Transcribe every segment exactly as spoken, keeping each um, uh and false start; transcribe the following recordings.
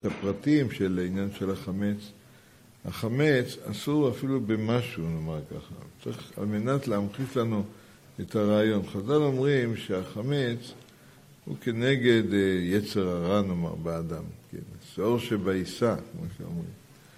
הפרטים של העניין של החמץ. החמץ אסור אפילו במשהו, נאמר ככה. צריך על מנת להמחיש לנו את הרעיון. חז"ל אומרים שהחמץ הוא כנגד יצר הרע, נאמר, באדם. כן, שאור שבעיסה, כמו שאומרים.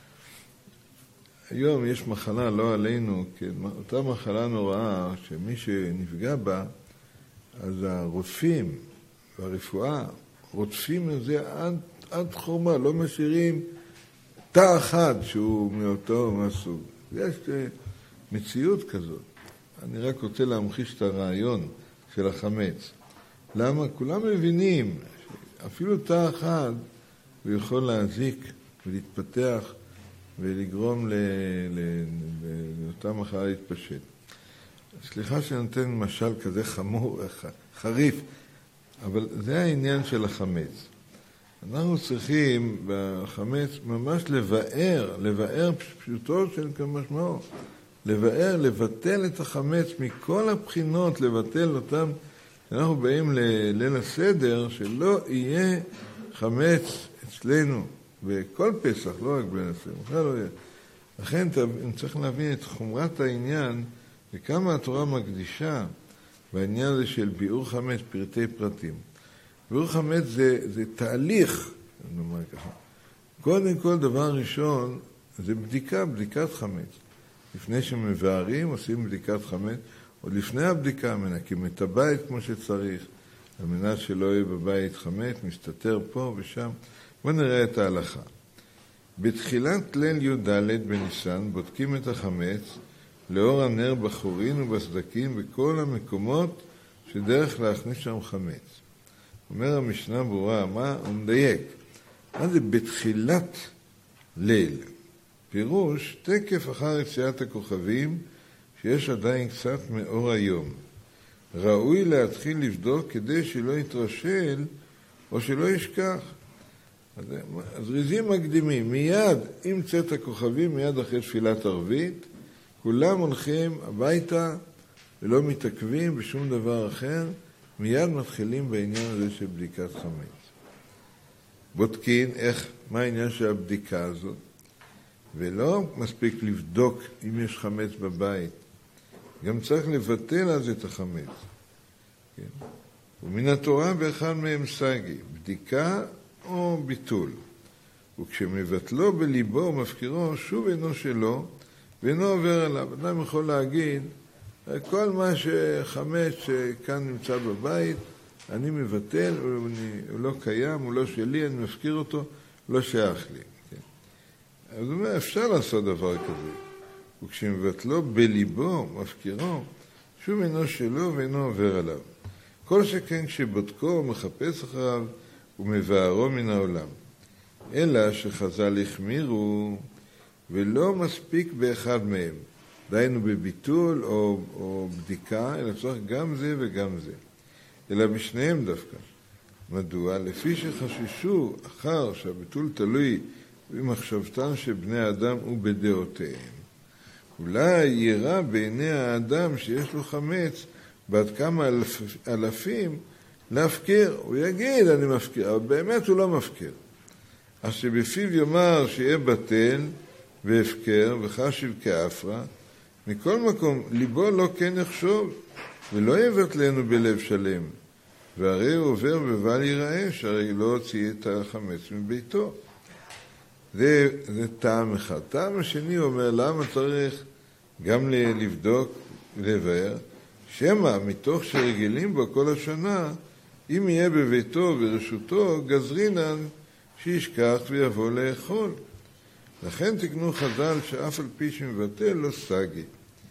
היום יש מחלה, לא עלינו, כן, אותה מחלה נוראה, שמי שנפגע בה, אז הרופאים והרפואה רודפים את זה עד, עד חורמה, לא משאירים תא אחד שהוא מאותו מהסוג. יש מציאות כזאת. אני רק רוצה להמחיש את הרעיון של החמץ. למה? כולם מבינים שאפילו תא אחד הוא יכול להזיק ולהתפתח ולגרום לאותה מחלה להתפשט. סליחה שנותן משל כזה חמור, חריף, אבל זה העניין של החמץ. אנחנו צריכים בחמץ ממש לבאר, לבאר פשוטו של כמשמעו, לבאר, לבטל את החמץ מכל הבחינות, לבטל אותם. אנחנו באים לליל הסדר, שלא יהיה חמץ אצלנו, בכל פסח, לא רק בין הסדר, בכלל לא יהיה. לכן צריך להבין את חומרת העניין, וכמה התורה מקדישה בעניין הזה של ביאור חמץ, פרטי פרטים. ביאור חמץ זה, זה תהליך, נאמר ככה. קודם כל, דבר ראשון, זה בדיקה, בדיקת חמץ. לפני שמבארים, עושים בדיקת חמץ, עוד לפני הבדיקה, מנקים את הבית כמו שצריך, על מנת שלא יהיה בבית חמץ, מסתתר פה ושם. בואו נראה את ההלכה. בתחילת ליל י"ד בניסן, בודקים את החמץ, לאור הנר בחורין ובסדקים, בכל המקומות שדרך להכניס שם חמץ. אומר המשנה ברורה, מה? הוא מדייק. מה זה בתחילת ליל? פירוש, תקף אחר יציאת הכוכבים, שיש עדיין קצת מאור היום. ראוי להתחיל לבדוק כדי שלא יתרשל או שלא ישכח. אז, אז ריזים מקדימים, מיד עם צאת הכוכבים, מיד אחרי תפילת ערבית, כולם הולכים הביתה ולא מתעכבים בשום דבר אחר, מיד מתחילים בעניין הזה של בדיקת חמץ. בודקים איך, מה העניין של הבדיקה הזאת, ולא מספיק לבדוק אם יש חמץ בבית, גם צריך לבטל אז את החמץ. כן? ומן התורה באחד מהם סגי, בדיקה או ביטול. וכשמבטלו בליבו ומפקירו, שוב אינו שלו, ואינו עובר עליו. אדם יכול להגיד, כל מה שחמץ שכאן נמצא בבית, אני מבטל, הוא, הוא לא קיים, הוא לא שלי, אני מפקיר אותו, לא שייך לי. כן? אז הוא אומר, אפשר לעשות דבר כזה. וכשמבטלו בליבו, מפקירו, שוב אינו שלו ואינו עובר עליו. כל שכן כשבודקו ומחפש אחריו ומבארו מן העולם. אלא שחז"ל החמירו ולא מספיק באחד מהם. דיינו בביטול או, או בדיקה, אלא צריך גם זה וגם זה. אלא בשניהם דווקא. מדוע? לפי שחששו אחר שהביטול תלוי במחשבתן של בני האדם ובדעותיהם. אולי יראה בעיני האדם שיש לו חמץ בעד כמה אלף, אלפים להפקיר. הוא יגיד אני מפקיר, אבל באמת הוא לא מפקיר. אז שבפיו יאמר שיהיה בטל והפקר וחשיב כאפרה, מכל מקום ליבו לא כן יחשוב ולא יבטלנו בלב שלם. והרי הוא עובר ובל ייראה שהרי לא הוציא את החמץ מביתו. זה, זה טעם אחד. טעם השני אומר למה צריך גם לבדוק ולבאר, שמה מתוך שרגילים בו כל השנה, אם יהיה בביתו ורשותו, גזרינן שישכח ויבוא לאכול. לכן תקנו חז"ל שאף על פי שמבטל לא סגי,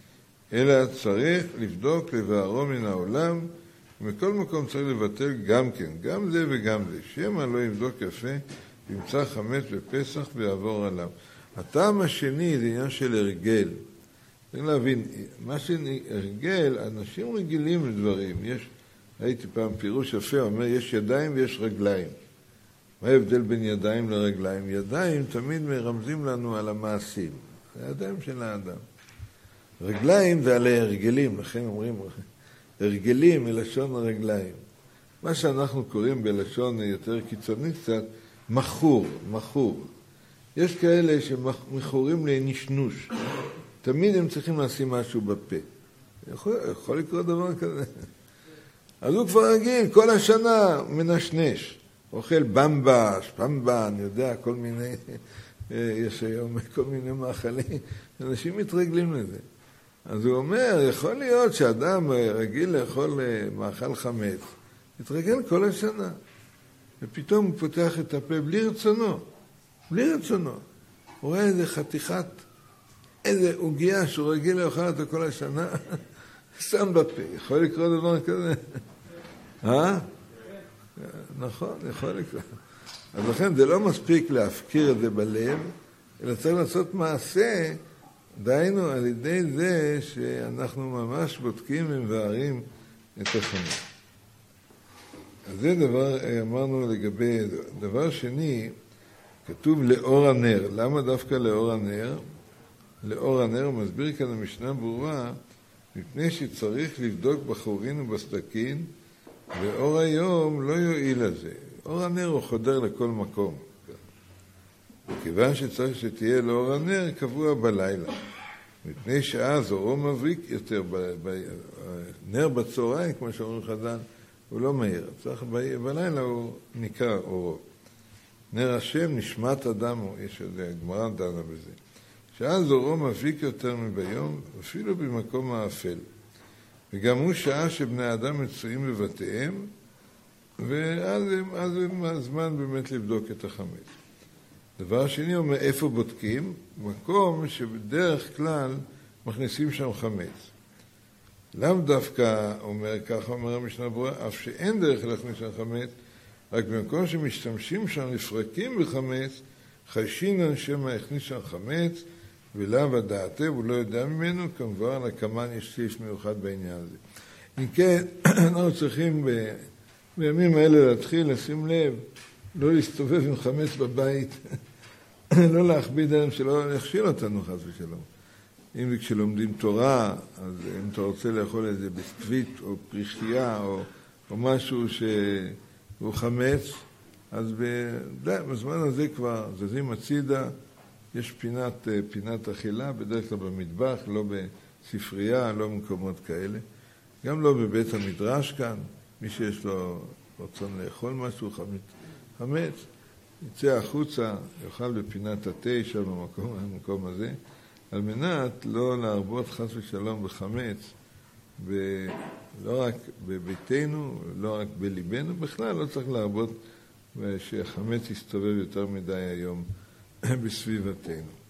אלא צריך לבדוק לבארו מן העולם, ומכל מקום צריך לבטל גם כן, גם זה וגם זה. שמה לא יבדוק יפה, ימצא חמץ בפסח ויעבור עליו. הטעם השני זה עניין של הרגל. צריך להבין, מה שהרגל, אנשים רגילים לדברים. יש, הייתי פעם פירוש יפה, אומר, יש ידיים ויש רגליים. מה ההבדל בין ידיים לרגליים? ידיים תמיד מרמזים לנו על המעשים. זה הידיים של האדם. רגליים זה על ההרגלים, לכן אומרים, הרגלים מלשון הרגליים. מה שאנחנו קוראים בלשון יותר קיצוני קצת, מחור, מחור. יש כאלה שמכורים לנשנוש. תמיד הם צריכים לשים משהו בפה. יכול, יכול לקרות דבר כזה. אז הוא כבר רגיל, כל השנה מנשנש. אוכל במבש, פמבה, אני יודע, כל מיני, יש היום כל מיני מאכלים. אנשים מתרגלים לזה. אז הוא אומר, יכול להיות שאדם רגיל לאכול מאכל חמץ, יתרגל כל השנה. ופתאום הוא פותח את הפה בלי רצונו. בלי רצונו. הוא רואה איזה חתיכת, איזה עוגיה שהוא רגיל לאכול אותה כל השנה, שם בפה. יכול לקרות דבר כזה? אה? נכון, יכול לקרות. אז לכן זה לא מספיק להפקיר את זה בלב, אלא צריך לעשות מעשה, דיינו על ידי זה שאנחנו ממש בודקים ומבארים את החמץ. אז זה דבר, אמרנו לגבי, דבר שני, כתוב לאור הנר. למה דווקא לאור הנר? לאור הנר הוא מסביר כאן המשנה ברורה, מפני שצריך לבדוק בחורין ובסדקין, ואור היום לא יועיל לזה. אור הנר הוא חודר לכל מקום. וכיוון שצריך שתהיה לאור הנר, קבוע בלילה. מפני שאז אורו מבריק יותר, נר בצהריים, כמו שאומרים חז"ל, הוא לא מהיר. צריך בלילה הוא ניכר אורו. נר השם נשמת אדם, יש איזה גמרא דנה בזה. שאז אורו מבריק יותר מביום, אפילו במקום האפל. וגם הוא שעה שבני האדם מצויים בבתיהם, ואז הם, אז הם הזמן באמת לבדוק את החמץ. דבר שני אומר, איפה בודקים? מקום שבדרך כלל מכניסים שם חמץ. לאו דווקא אומר, ככה אומר המשנה ברורה, אף שאין דרך להכניס שם חמץ, רק במקום שמשתמשים שם לפרקים בחמץ, חיישינן שמא הכניס שם חמץ, ולאו הדעתה, הוא לא יודע ממנו, כמובן הקמן יש סעיף מיוחד בעניין הזה. אם כן, אנחנו צריכים ב... בימים האלה להתחיל לשים לב, לא להסתובב עם חמץ בבית, לא להכביד עליהם שלא להכשיל אותנו חס ושלום. אם כשלומדים תורה, אז אם אתה רוצה לאכול איזה ביסקוויט או פריחייה או, או משהו שהוא חמץ, אז בזמן הזה כבר זזים הצידה, יש פינת, פינת אכילה, בדרך כלל במטבח, לא בספרייה, לא במקומות כאלה. גם לא בבית המדרש כאן, מי שיש לו רצון לאכול משהו חמץ, חמץ יצא החוצה, יאכל בפינת התה שם במקום, במקום הזה, על מנת לא להרבות חס ושלום בחמץ, ב, לא רק בביתנו, לא רק בליבנו, בכלל לא צריך להרבות שחמץ יסתובב יותר מדי היום בסביבתנו.